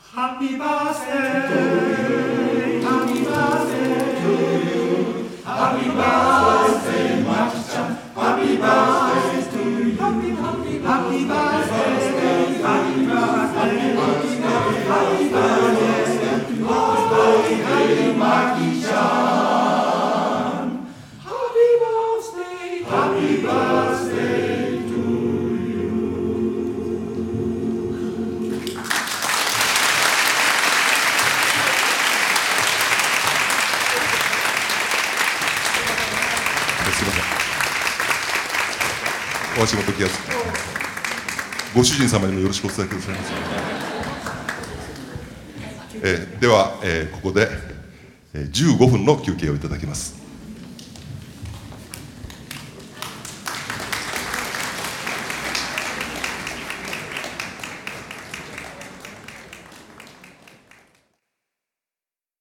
Happy birthday to you. Happy birthday to you. Happy birthday, Maki-chan. Happy birthday to you. Happy birthday. Happy birthday. Happy birthday. Happy birthday, Maki-chan. Happy birthday. Happy birthday to you. すみません。お足元気安く。ご主人様にもよろしくお伝えくださいませ。では、ここで15分の休憩をいただきます。